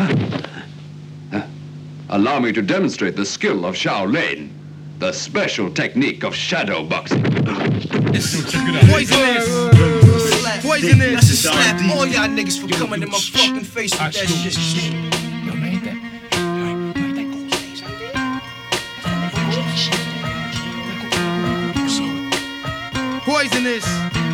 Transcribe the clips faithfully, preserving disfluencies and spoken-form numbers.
Allow me to demonstrate the skill of Shaolin, the special technique of shadow boxing. Poisonous! Poisonous! I should slap all y'all niggas for coming in my fucking face with that shit. Yo, man, hit that. Yo, hit that gold face right there. Poisonous!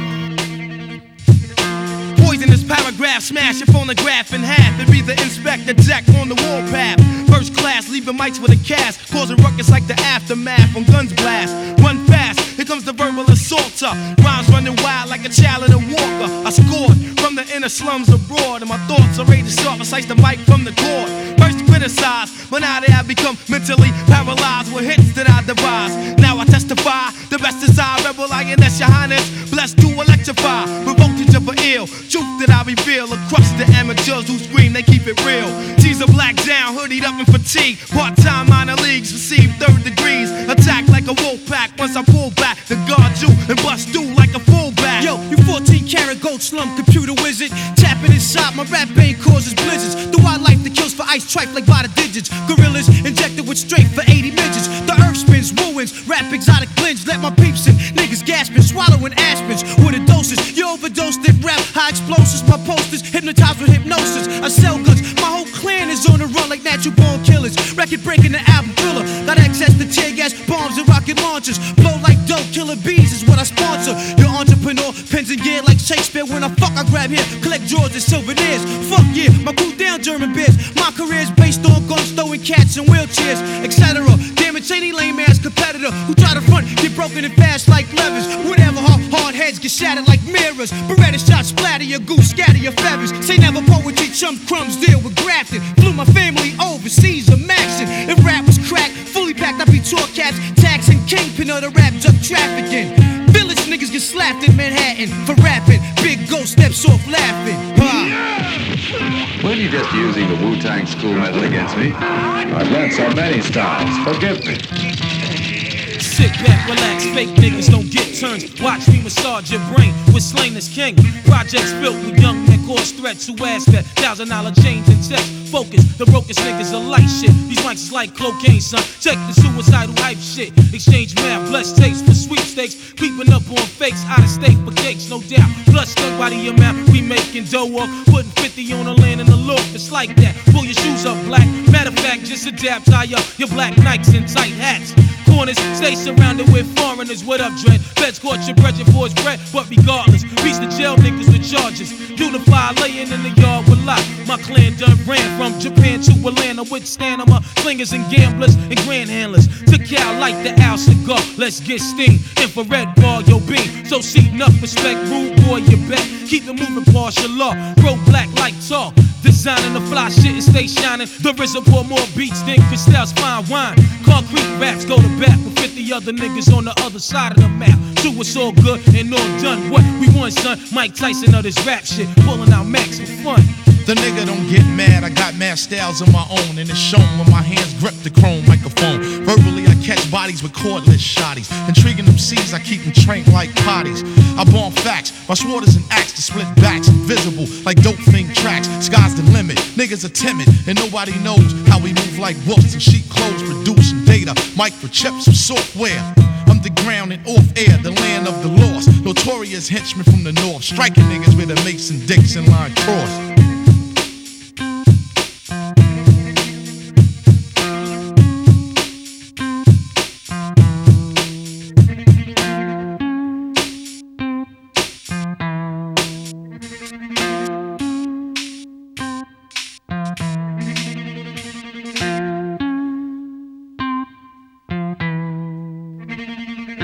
Poisonous paragraph, smash your phonograph in half and be the Inspector Jack on the warpath. First class, leaving mics with a cast, causing ruckus like the aftermath when guns blast. Run fast, here comes the verbal assaulter. Rhymes running wild like a child in a walker. I scored from the inner slums abroad, and my thoughts are razor sharp. I slice the mic from the cord. First criticized, but now they have become mentally paralyzed with hits that I devise. Now I testify, the best is I, rebel lioness, your highness. Blessed to electrify, with voltage of an ill truth that I reveal across the amateurs who scream, they keep it real. G's are black down, hoodied up in fatigue. Part-time minor leagues receive third degrees. Attack like a wolf pack once I pull back to guard you and bust through like a fullback. Yo, you fourteen karat gold slum computer wizard. Tapping inside, my rap vein causes blizzards. The wildlife that kills for ice trife like by the digits. Gorillas injected with strength for eighty midgets. The earth spins, ruins, rap exotic blends. Let my peeps in, niggas gasping, swallowing aspirins with a doses. You overdosed it, rap, high explosives. My posters hypnotized with hypnosis. I sell goods, my whole clan is on the run like natural born killers. Record breaking the album thriller. Got access to tear gas, bombs, and rocket launchers. Blow like dope, killer bees is what I sponsor. Your entrepreneur, pens and gear like Shakespeare. When I fuck, I grab here, collect drawers and souvenirs. Fuck yeah, my cool down German beers. My career's based on guns, throwing cats in wheelchairs, et cetera. Damage any lame ass competitor who try to front, get broken and fast like levers. Whatever, hard, hard heads get shattered like mirrors. Beretta shots splatter your goose, scatter your feathers. Say never poetry, chum crumbs deal with grafting. Flew my family overseas, a maxing. If rap was crack, fully packed, I'd be tour caps, taxing, kingpin of the rap drug trafficking. Village niggas get slapped in Manhattan for rapping. Big ghost steps off laughing. Huh. Were you just using the Wu-Tang school method against me? I've learned so many styles. Forgive me. Sit back, relax, fake niggas don't get turns. Watch me massage your brain with Slain as King. Projects built with young men cause threats who ask that thousand dollar change and text. Focus, the brokest niggas are light shit. These mics is like cocaine, son. Check the suicidal hype shit. Exchange mail, blessed tapes for sweepstakes. Creeping up on fakes, out of state for cakes, no doubt. Blood stuck by the amount we making dough off. Putting fifty on the land in the look, it's like that. Pull your shoes up, black. Matter of fact, just adapt, tie up your black Nikes and tight hats. Corners, stay surrounded with foreigners. What up, Dread? Feds caught your bread, your boy's bread. But regardless, beats the jail niggas with charges. Unify, laying in the yard with lot. My clan done ran from Japan to Atlanta with stamina, slingers and gamblers and grand handlers. To Cal like the Al cigar. Let's get steam. Infrared bar, yo beam. So seat enough respect, rude boy, you bet. Keep it moving, partial law. Grow black like tar. Designing the fly shit and stay shining. The RZA pour more beats than Cristal's fine wine. Concrete raps go to bat with fifty other niggas on the other side of the map. So it's all good and all done. What we want, son? Mike Tyson of this rap shit. Pulling out Max for fun. The nigga don't get mad, I got mad styles of my own, and it's shown when my hands grip the chrome microphone. Verbally, I catch bodies with cordless shotties. Intriguing them C's, I keep them trained like potties. I bomb facts, my sword is an axe to split backs, invisible like dope thing tracks. Sky's the limit, niggas are timid, and nobody knows how we move like wolves in sheep clothes, producing data, microchips of software. Underground and off air, the land of the lost. Notorious henchmen from the north, striking niggas with a Mason-Dixon line cross.